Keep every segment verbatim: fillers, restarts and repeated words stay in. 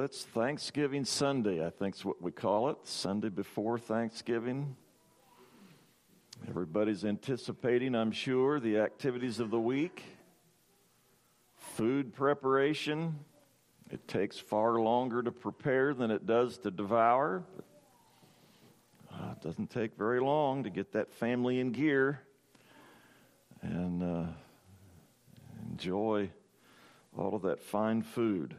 it's Thanksgiving Sunday, I think is what we call it, Sunday before Thanksgiving. Everybody's anticipating, I'm sure, the activities of the week. Food preparation. It takes far longer to prepare than it does to devour. But, uh, it doesn't take very long to get that family in gear and uh, enjoy all of that fine food.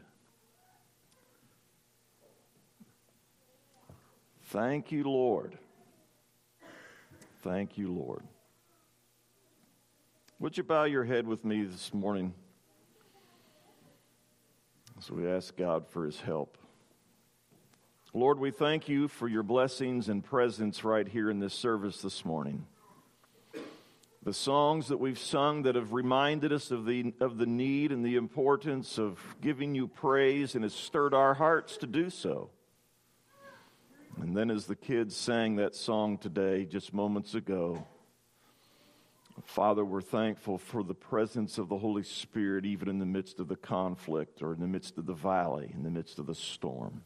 Thank you, Lord. Thank you, Lord. Would you bow your head with me this morning as we ask God for His help? Lord, we thank you for your blessings and presence right here in this service this morning. The songs that we've sung that have reminded us of the of the need and the importance of giving you praise, and has stirred our hearts to do so. And then as the kids sang that song today, just moments ago, Father, we're thankful for the presence of the Holy Spirit even in the midst of the conflict, or in the midst of the valley, in the midst of the storm.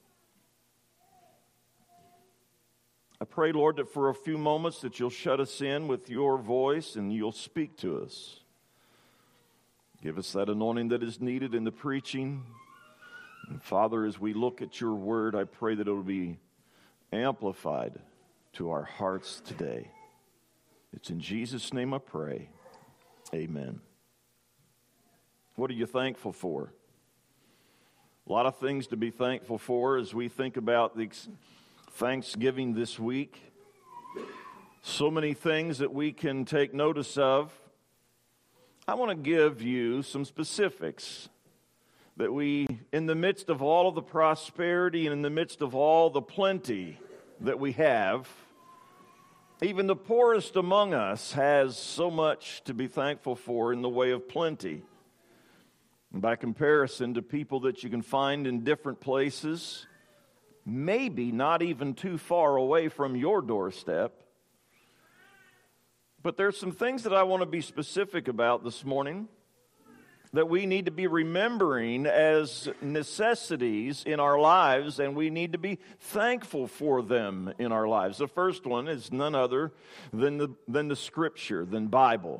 I pray, Lord, that for a few moments that you'll shut us in with your voice and you'll speak to us. Give us that anointing that is needed in the preaching. And Father, as we look at your word, I pray that it will be amplified to our hearts today. It's in Jesus' name I pray. Amen. What are you thankful for? A lot of things to be thankful for as we think about the Thanksgiving this week. So many things that we can take notice of. I want to give you some specifics that we, in the midst of all of the prosperity and in the midst of all the plenty that we have, even the poorest among us has so much to be thankful for in the way of plenty. And by comparison to people that you can find in different places, maybe not even too far away from your doorstep. But there's some things that I want to be specific about this morning that we need to be remembering as necessities in our lives, and we need to be thankful for them in our lives. The first one is none other than the, than the Scripture, than Bible.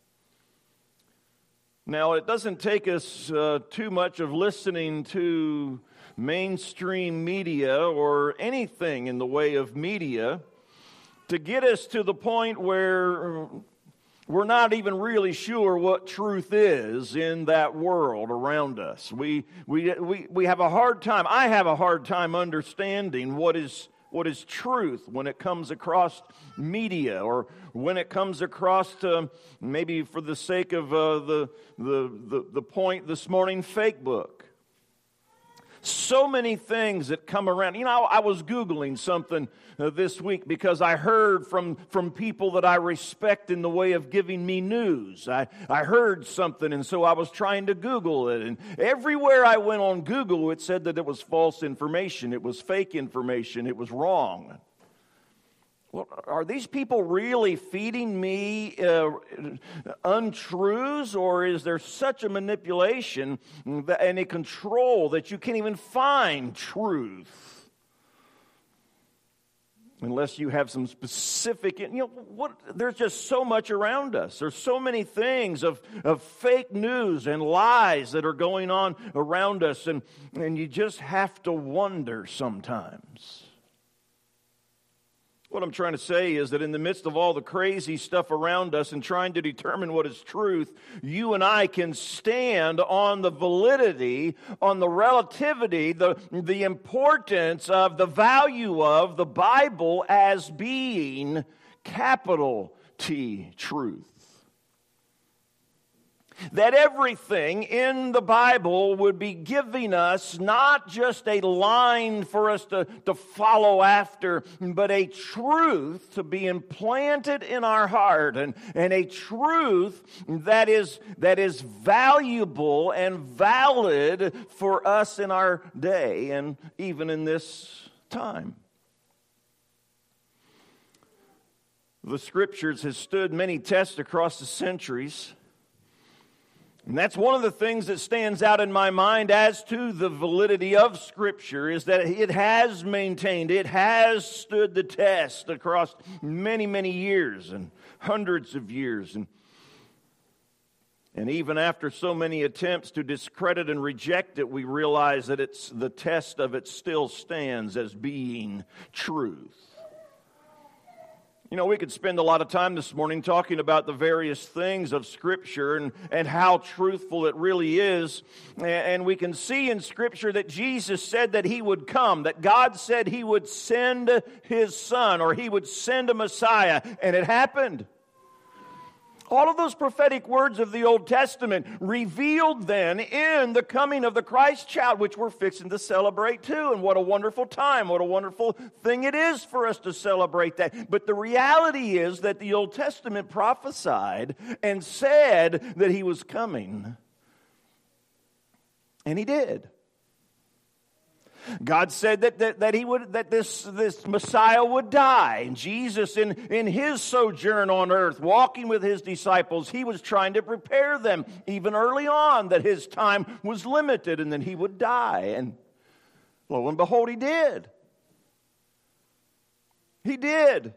Now, it doesn't take us uh, too much of listening to mainstream media or anything in the way of media to get us to the point where we're not even really sure what truth is in that world around us. We we we we have a hard time. I have a hard time understanding what is what is truth when it comes across media, or when it comes across to, maybe for the sake of uh, the, the the the point this morning, fake book. So many things that come around. You know, I was Googling something uh, this week because I heard from, from people that I respect in the way of giving me news. I, I heard something, and so I was trying to Google it. And everywhere I went on Google, it said that it was false information. It was fake information. It was wrong. Well, are these people really feeding me uh, untruths, or is there such a manipulation and a control that you can't even find truth unless you have some specific, you know, what? There's just so much around us. There's so many things of, of fake news and lies that are going on around us, and, and you just have to wonder sometimes. What I'm trying to say is that in the midst of all the crazy stuff around us and trying to determine what is truth, you and I can stand on the validity, on the relativity, the, the importance of, the value of the Bible as being capital T truth. That everything in the Bible would be giving us not just a line for us to, to follow after, but a truth to be implanted in our heart, and, and a truth that is, that is valuable and valid for us in our day and even in this time. The Scriptures has stood many tests across the centuries. And that's one of the things that stands out in my mind as to the validity of Scripture, is that it has maintained, it has stood the test across many, many years and hundreds of years. And, and even after so many attempts to discredit and reject it, we realize that it's the test of it still stands as being truth. You know, we could spend a lot of time this morning talking about the various things of Scripture and, and how truthful it really is. And we can see in Scripture that Jesus said that He would come, that God said He would send His Son, or He would send a Messiah, and it happened. All of those prophetic words of the Old Testament revealed then in the coming of the Christ child, which we're fixing to celebrate too. And what a wonderful time, what a wonderful thing it is for us to celebrate that. But the reality is that the Old Testament prophesied and said that He was coming. And He did. God said that, that, that he would that this, this Messiah would die. And Jesus, in, in His sojourn on earth, walking with His disciples, He was trying to prepare them even early on that His time was limited and then He would die. And lo and behold, He did. He did.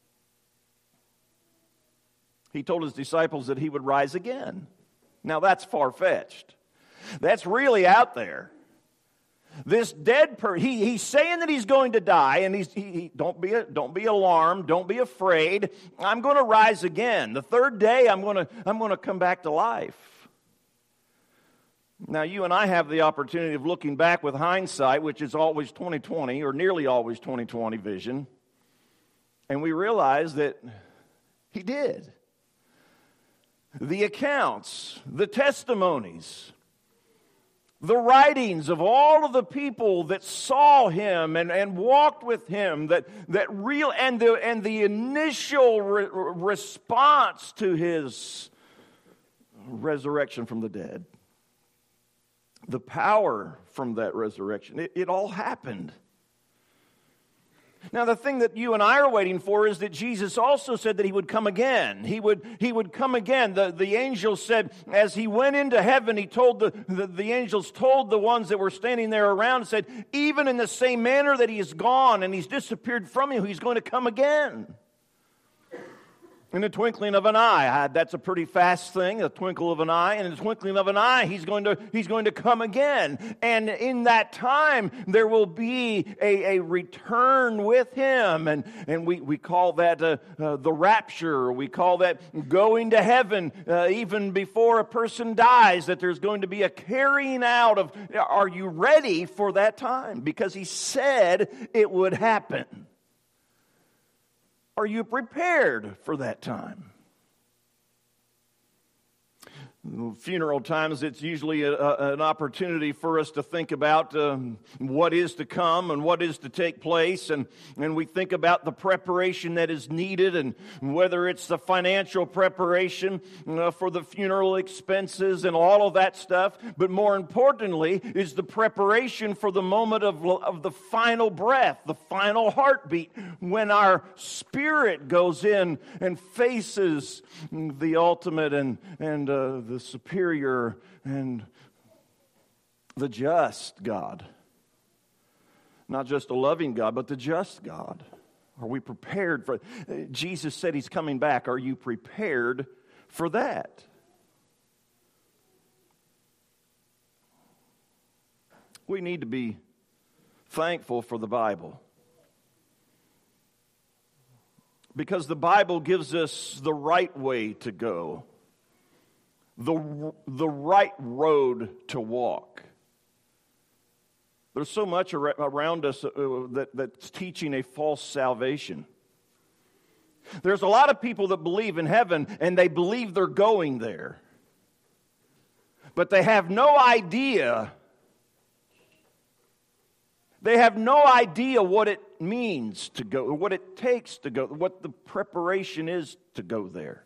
He told His disciples that He would rise again. Now that's far-fetched. That's really out there. This dead person, he, he's saying that he's going to die, and he's, he, he, don't be don't be alarmed, don't be afraid. I'm going to rise again. The third day, I'm going to I'm going to come back to life. Now, you and I have the opportunity of looking back with hindsight, which is always twenty twenty, or nearly always twenty twenty vision, and we realize that He did. The accounts, the testimonies, the writings of all of the people that saw Him and, and walked with Him, that, that real and the and the initial re- response to His resurrection from the dead, the power from that resurrection, it, it all happened. Now, the thing that you and I are waiting for is that Jesus also said that He would come again. He would, he would come again. The, the angel said, as He went into heaven, He told the, the, the angels told the ones that were standing there around, said, even in the same manner that He is gone and He's disappeared from you, He's going to come again. In the twinkling of an eye. That's a pretty fast thing, a twinkle of an eye. And in the twinkling of an eye, he's going to, he's going to come again. And in that time, there will be a, a return with Him. And, and we, we call that uh, uh, the rapture. We call that going to heaven uh, even before a person dies, that there's going to be a carrying out of, are you ready for that time? Because He said it would happen. Are you prepared for that time? Funeral times, it's usually a, a, an opportunity for us to think about um, what is to come and what is to take place. And, and we think about the preparation that is needed, and whether it's the financial preparation uh, for the funeral expenses and all of that stuff. But more importantly is the preparation for the moment of, of the final breath, the final heartbeat, when our spirit goes in and faces the ultimate and, and uh, the superior and the just God. Not just a loving God, but the just God. Are we prepared for it? Jesus said He's coming back. Are you prepared for that? We need to be thankful for the Bible. Because the Bible gives us the right way to go. The, the right road to walk. There's so much ar- around us uh, that, that's teaching a false salvation. There's a lot of people that believe in heaven and they believe they're going there. But they have no idea. They have no idea what it means to go, or what it takes to go, what the preparation is to go there.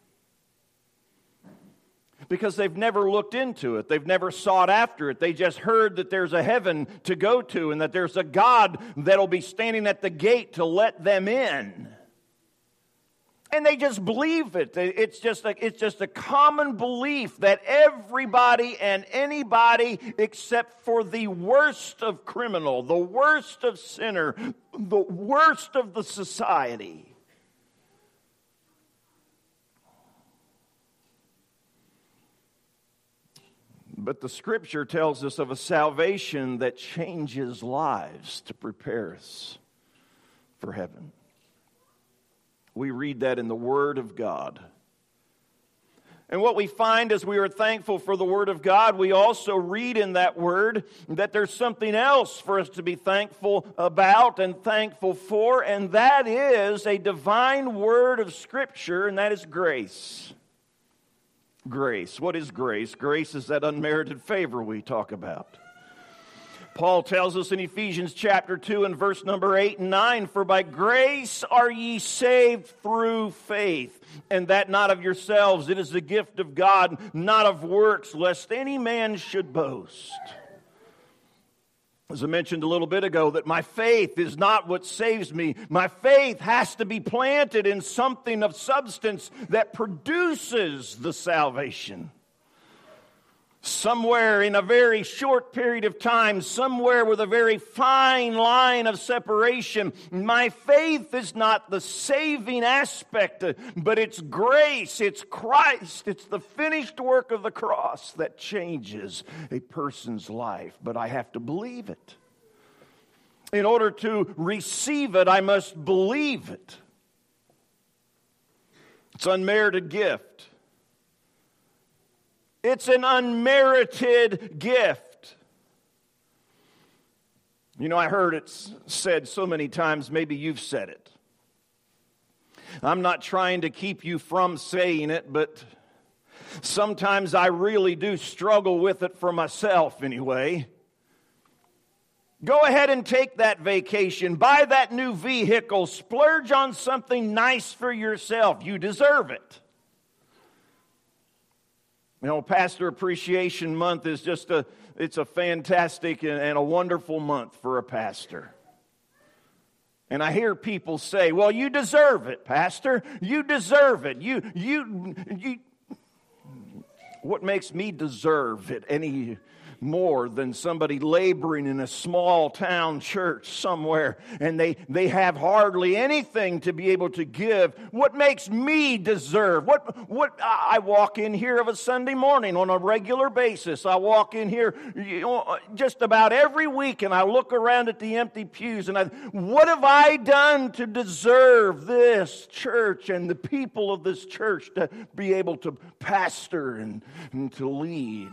Because they've never looked into it. They've never sought after it. They just heard that there's a heaven to go to and that there's a God that'll be standing at the gate to let them in. And they just believe it. It's just a, it's just a common belief that everybody and anybody, except for the worst of criminal, the worst of sinner, the worst of the society, but the Scripture tells us of a salvation that changes lives to prepare us for heaven. We read that in the Word of God. And what we find as we are thankful for the Word of God, we also read in that Word that there's something else for us to be thankful about and thankful for, and that is a divine Word of Scripture, and that is grace. Grace. What is grace? Grace is that unmerited favor we talk about. Paul tells us in Ephesians chapter two and verse number eight and nine, "For by grace are ye saved through faith, and that not of yourselves, it is the gift of God, not of works, lest any man should boast." As I mentioned a little bit ago, that my faith is not what saves me. My faith has to be planted in something of substance that produces the salvation. Somewhere in a very short period of time, somewhere with a very fine line of separation, my faith is not the saving aspect, but it's grace, it's Christ, it's the finished work of the cross that changes a person's life. But I have to believe it. In order to receive it, I must believe it. It's an unmerited gift. It's an unmerited gift. You know, I heard it said so many times, maybe you've said it. I'm not trying to keep you from saying it, but sometimes I really do struggle with it for myself anyway. Go ahead and take that vacation. Buy that new vehicle. Splurge on something nice for yourself. You deserve it. You know, Pastor Appreciation Month is just a, it's a fantastic and a wonderful month for a pastor. And I hear people say, well, you deserve it, Pastor. You deserve it. You, you, you. What makes me deserve it any more than somebody laboring in a small town church somewhere and they, they have hardly anything to be able to give? What makes me deserve? What, what, I walk in here of a Sunday morning on a regular basis. I walk in here you know, just about every week and I look around at the empty pews and I, what have I done to deserve this church and the people of this church to be able to pastor and, and to lead?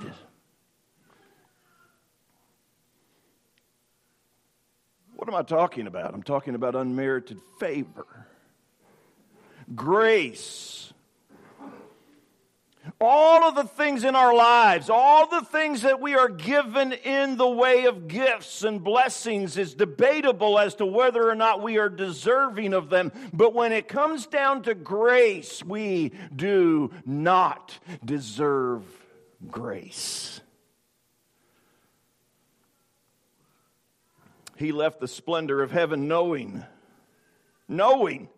What am I talking about? I'm talking about unmerited favor. Grace. All of the things in our lives, all the things that we are given in the way of gifts and blessings is debatable as to whether or not we are deserving of them. But when it comes down to grace, we do not deserve grace. He left the splendor of heaven knowing, knowing.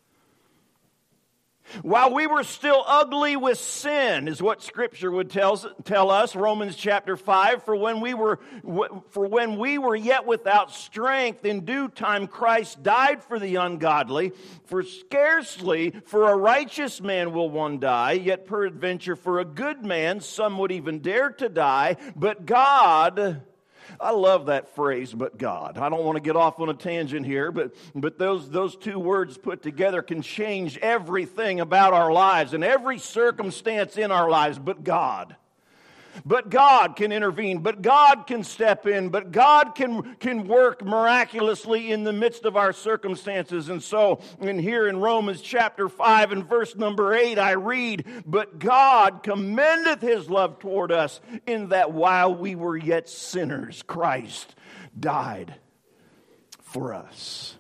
While we were still ugly with sin, is what Scripture would tell, tell us, Romans chapter five, for when we were for when we were yet without strength, in due time Christ died for the ungodly. For scarcely for a righteous man will one die, yet peradventure for a good man some would even dare to die. But God... I love that phrase, but God. I don't want to get off on a tangent here, but, but those, those two words put together can change everything about our lives and every circumstance in our lives, but God. But God can intervene, but God can step in, but God can, can work miraculously in the midst of our circumstances. And so, in here in Romans chapter five and verse number eight, I read, "But God commendeth His love toward us, in that while we were yet sinners, Christ died for us."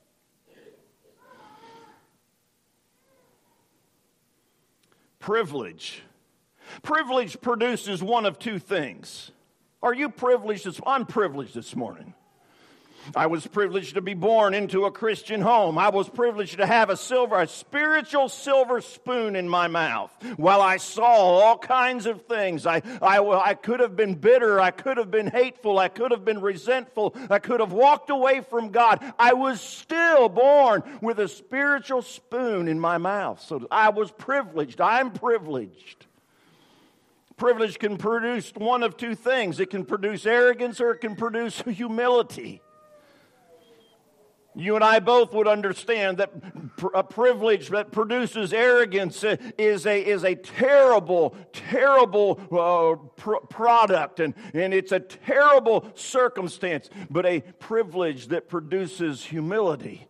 Privilege. Privilege produces one of two things. Are you privileged? I'm privileged this morning. I was privileged to be born into a Christian home. I was privileged to have a silver, a spiritual silver spoon in my mouth. While I saw all kinds of things, I, I, I could have been bitter, I could have been hateful, I could have been resentful, I could have walked away from God. I was still born with a spiritual spoon in my mouth. So I was privileged. I'm privileged. Privilege can produce one of two things. It can produce arrogance or it can produce humility. You and I both would understand that a privilege that produces arrogance is a, is a terrible, terrible uh, pr- product, and, and it's a terrible circumstance. But a privilege that produces humility,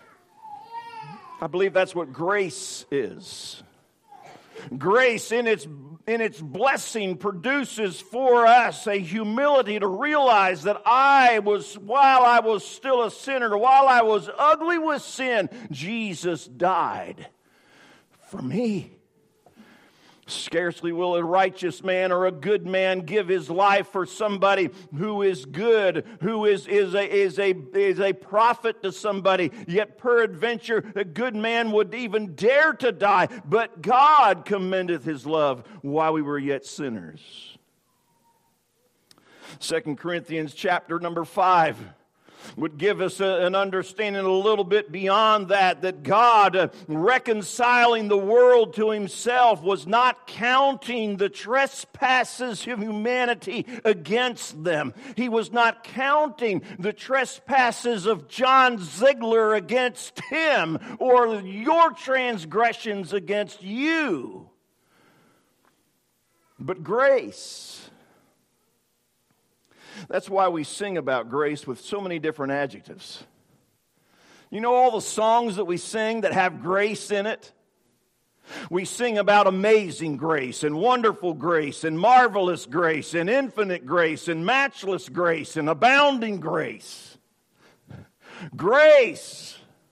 I believe that's what grace is. Grace in its in its blessing produces for us a humility to realize that I was, while I was still a sinner, while I was ugly with sin, Jesus died for me. Scarcely will a righteous man or a good man give his life for somebody who is good, who is, is, a, is, a, is a prophet to somebody. Yet peradventure a good man would even dare to die. But God commendeth his love while we were yet sinners. Second Corinthians chapter number five would give us a, an understanding a little bit beyond that, that God, uh, reconciling the world to himself, was not counting the trespasses of humanity against them. He was not counting the trespasses of John Ziegler against him, or your transgressions against you. But grace. That's why we sing about grace with so many different adjectives. You know all the songs that we sing that have grace in it? We sing about amazing grace and wonderful grace and marvelous grace and infinite grace and matchless grace and abounding grace. Grace.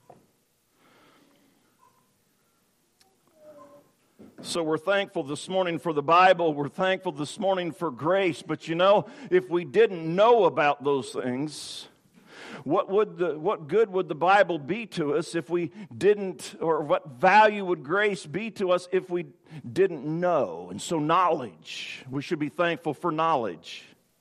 So we're thankful this morning for the Bible. We're thankful this morning for grace. But you know, if we didn't know about those things, what would the, what good would the Bible be to us if we didn't, or what value would grace be to us if we didn't know? And so knowledge, we should be thankful for knowledge.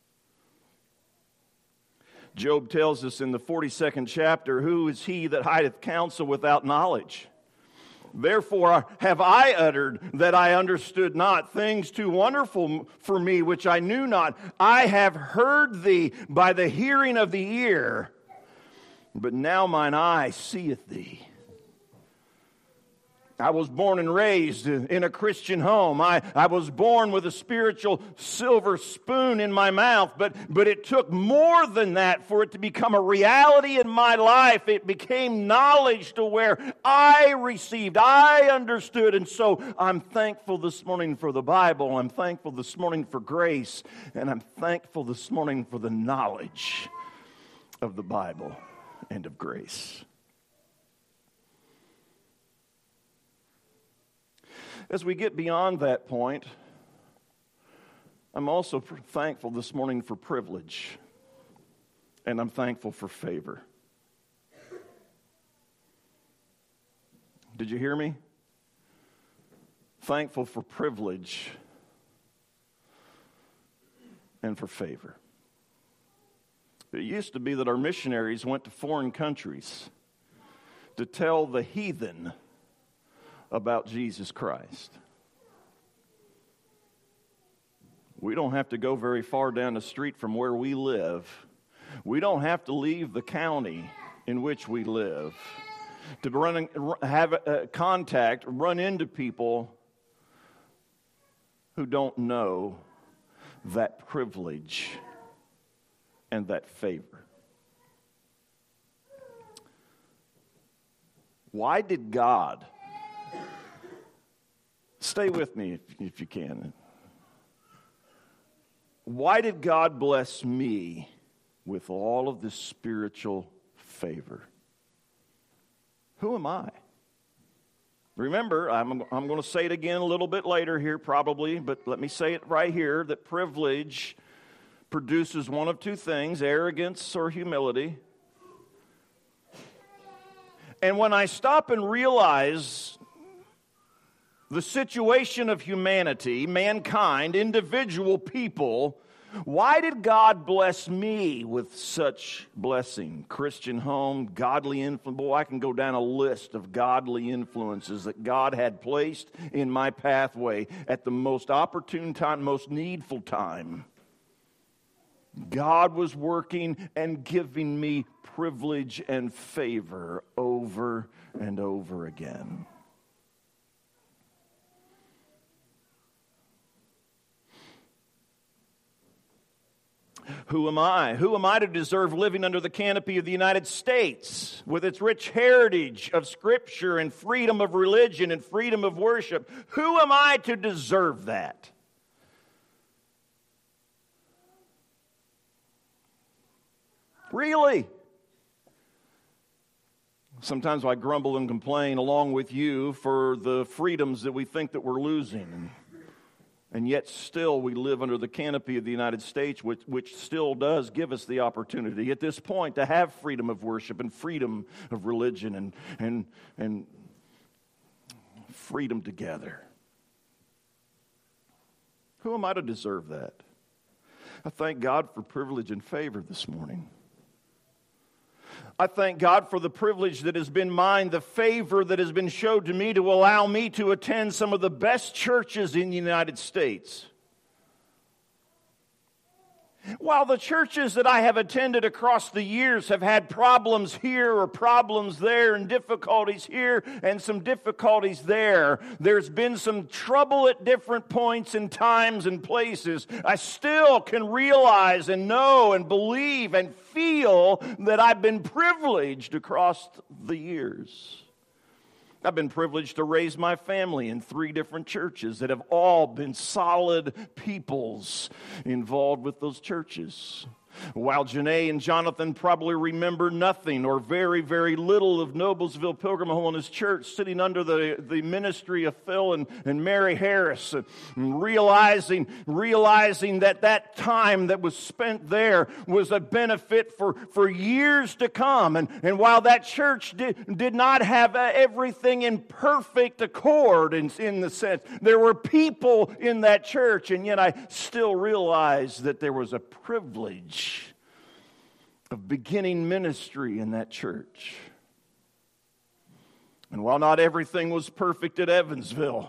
Job tells us in the forty-second chapter, who is he that hideth counsel without knowledge? Therefore have I uttered that I understood not, things too wonderful for me which I knew not. I have heard thee by the hearing of the ear, but now mine eye seeth thee. I was born and raised in a Christian home. I, I was born with a spiritual silver spoon in my mouth, but, but it took more than that for it to become a reality in my life. It became knowledge to where I received, I understood, and so I'm thankful this morning for the Bible. I'm thankful this morning for grace, and I'm thankful this morning for the knowledge of the Bible and of grace. As we get beyond that point, I'm also thankful this morning for privilege, and I'm thankful for favor. Did you hear me? Thankful for privilege and for favor. It used to be that our missionaries went to foreign countries to tell the heathen about Jesus Christ. We don't have to go very far down the street from where we live. We don't have to leave the county in which we live to run, have a contact, run into people who don't know that privilege and that favor. Why did God, stay with me if, if you can, why did God bless me with all of this spiritual favor? Who am I? Remember, I'm, I'm going to say it again a little bit later here probably, but let me say it right here, that privilege produces one of two things, arrogance or humility. And when I stop and realize the situation of humanity, mankind, individual people, why did God bless me with such blessing? Christian home, godly influence. Boy, I can go down a list of godly influences that God had placed in my pathway at the most opportune time, most needful time. God was working and giving me privilege and favor over and over again. Who am I? Who am I to deserve living under the canopy of the United States with its rich heritage of Scripture and freedom of religion and freedom of worship? Who am I to deserve that? Really? Sometimes I grumble and complain along with you for the freedoms that we think that we're losing. And yet still we live under the canopy of the United States, which, which still does give us the opportunity at this point to have freedom of worship and freedom of religion and, and, and freedom together. Who am I to deserve that? I thank God for privilege and favor this morning. I thank God for the privilege that has been mine, the favor that has been showed to me to allow me to attend some of the best churches in the United States. While the churches that I have attended across the years have had problems here or problems there and difficulties here and some difficulties there, there's been some trouble at different points and times and places, I still can realize and know and believe and feel that I've been privileged across the years. I've been privileged to raise my family in three different churches that have all been solid peoples involved with those churches. While Janae and Jonathan probably remember nothing or very, very little of Noblesville Pilgrim Holiness Church, sitting under the, the ministry of Phil and, and Mary Harris, and realizing, realizing that that time that was spent there was a benefit for, for years to come. And, and while that church did, did not have everything in perfect accord in, in the sense, there were people in that church, and yet I still realized that there was a privilege of beginning ministry in that church. And while not everything was perfect at Evansville,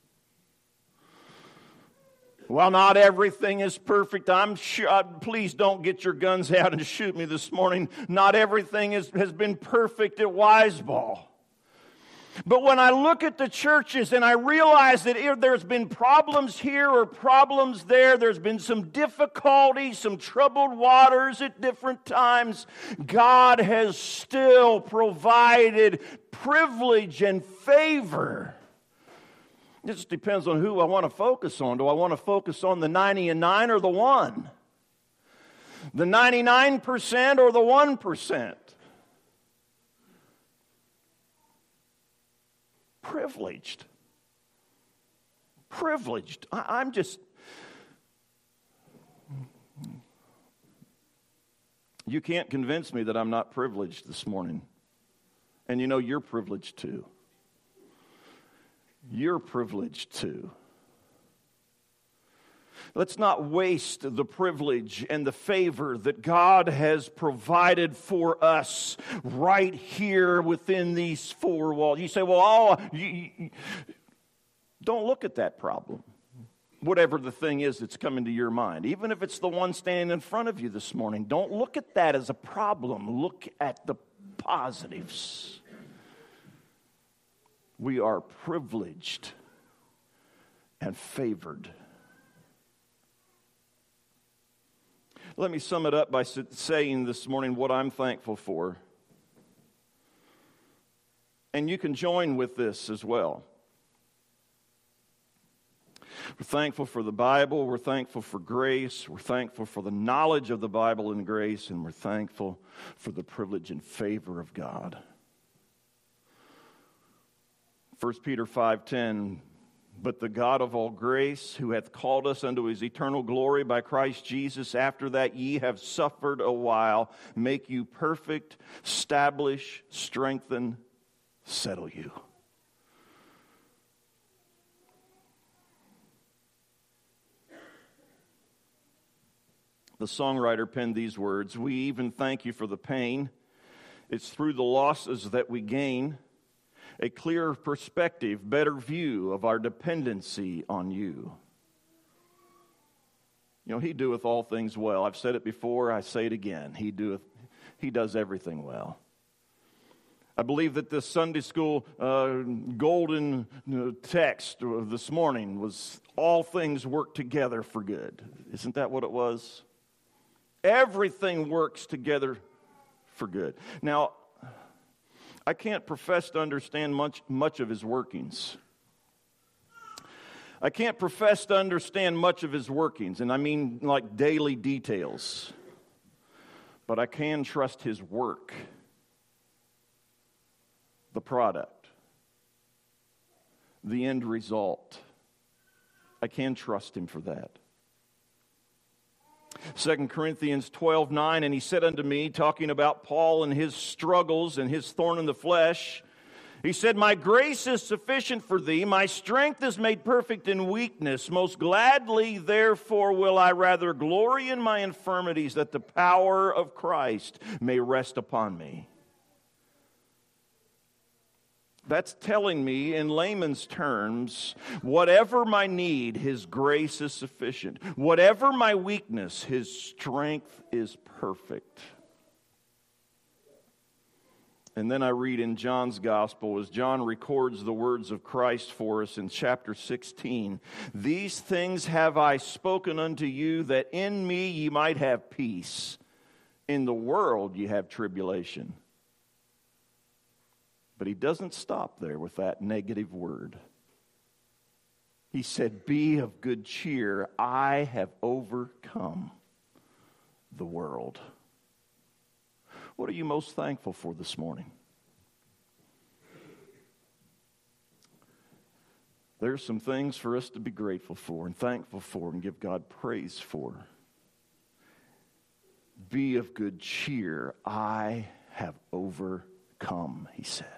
while not everything is perfect, I'm sure, please don't get your guns out and shoot me this morning. Not everything is, has been perfect at Wiseball. But when I look at the churches and I realize that there's been problems here or problems there, there's been some difficulties, some troubled waters at different times, God has still provided privilege and favor. It just depends on who I want to focus on. Do I want to focus on the ninety and nine or the one? The ninety-nine percent or the one percent? Privileged. Privileged. I, I'm just... You can't convince me that I'm not privileged this morning. And you know, you're privileged too. You're privileged too. Let's not waste the privilege and the favor that God has provided for us right here within these four walls. You say, well, oh, you, you, don't look at that problem. Whatever the thing is that's coming to your mind, even if it's the one standing in front of you this morning, don't look at that as a problem. Look at the positives. We are privileged and favored. Let me sum it up by saying this morning what I'm thankful for. And you can join with this as well. We're thankful for the Bible. We're thankful for grace. We're thankful for the knowledge of the Bible and grace. And we're thankful for the privilege and favor of God. First Peter five ten, but the God of all grace, who hath called us unto his eternal glory by Christ Jesus, after that ye have suffered a while, make you perfect, establish, strengthen, settle you. The songwriter penned these words, "We even thank you for the pain. It's through the losses that we gain a clearer perspective, better view of our dependency on you." You know, he doeth all things well. I've said it before, I say it again. He doeth, he does everything well. I believe that this Sunday school uh, golden text of this morning was all things work together for good. Isn't that what it was? Everything works together for good. Now, I can't profess to understand much, much of his workings. I can't profess to understand much of his workings, and I mean like daily details. But I can trust his work, the product, the end result. I can trust him for that. Second Corinthians twelve nine, "And he said unto me," talking about Paul and his struggles and his thorn in the flesh, he said, "My grace is sufficient for thee. My strength is made perfect in weakness. Most gladly, therefore, will I rather glory in my infirmities, that the power of Christ may rest upon me." That's telling me, in layman's terms, whatever my need, his grace is sufficient. Whatever my weakness, his strength is perfect. And then I read in John's gospel, as John records the words of Christ for us in chapter sixteen, "These things have I spoken unto you, that in me ye might have peace. In the world ye have tribulation." But he doesn't stop there with that negative word. He said, "Be of good cheer. I have overcome the world." What are you most thankful for this morning? There's some things for us to be grateful for and thankful for and give God praise for. Be of good cheer. I have overcome, he said.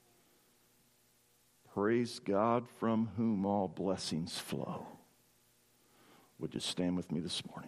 Praise God, from whom all blessings flow. Would you stand with me this morning?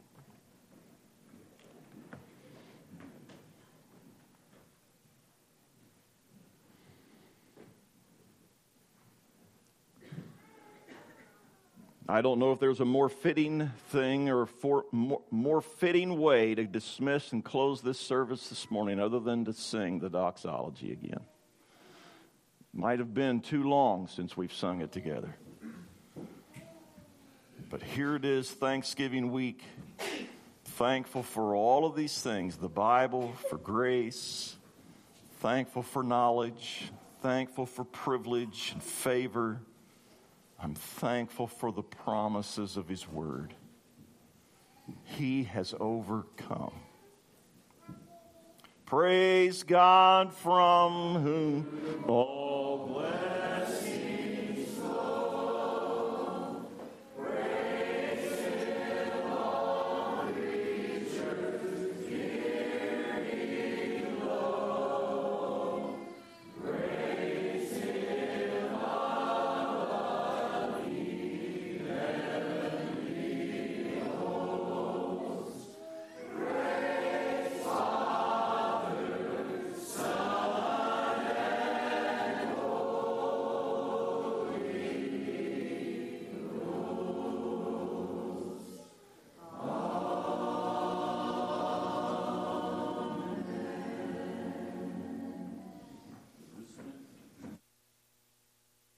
I don't know if there's a more fitting thing or for, more, more fitting way to dismiss and close this service this morning other than to sing the doxology again. Might have been too long since we've sung it together. But here it is, Thanksgiving week. Thankful for all of these things, the Bible, for grace, thankful for knowledge, thankful for privilege and favor. I'm thankful for the promises of his word. He has overcome. Praise God, from whom all